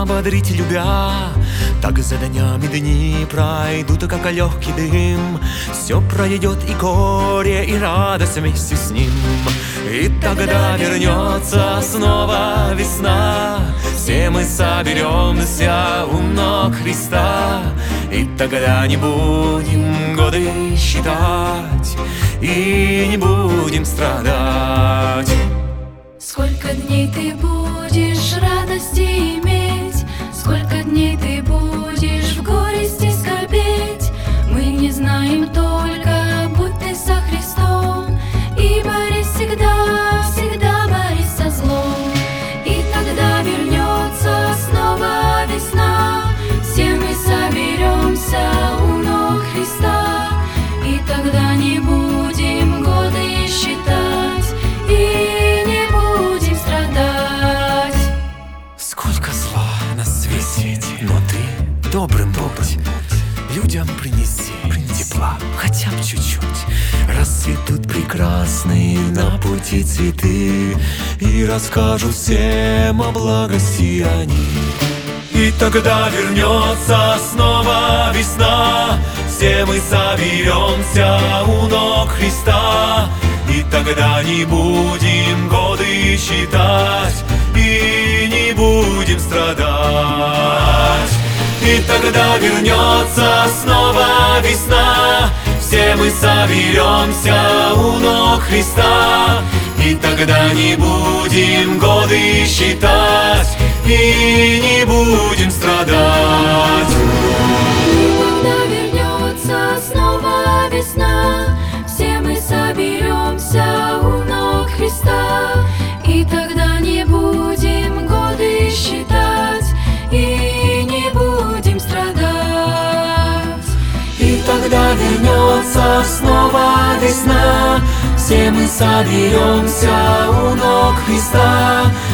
ободрить любя. Так за днями дни пройдут, как легкий дым. Все пройдет, и горе, и радость вместе с ним. И тогда вернется снова весна. Все мы соберемся у ног Христа. И тогда не будем годы считать, и не будем страдать. Сколько дней ты будешь радости иметь, сколько дней ты будешь в горести скорбеть. Мы не знаем, только будь ты со Христом, и борись всегда, всегда борись со злом. И тогда вернется снова весна. Все мы соберемся у ног Христа. И тогда не будем годы считать, и не будем страдать. Сколько зла на свете, но ты добрым будь. Людям принеси тепла, хотя бы чуть-чуть. Расцветут прекрасные на пути цветы, и расскажут всем о благости они. И тогда вернется снова весна. Все мы соберемся у ног Христа. И тогда не будем годы считать, и не будем страдать. И тогда вернется снова весна. Все мы соберемся у ног Христа. И тогда не будем годы считать, и не будем страдать. И когда вернется снова весна, все мы соберемся у ног Христа. И тогда не будем годы считать, и не будем страдать. И тогда вернется снова весна. Все мы соберемся у ног Христа.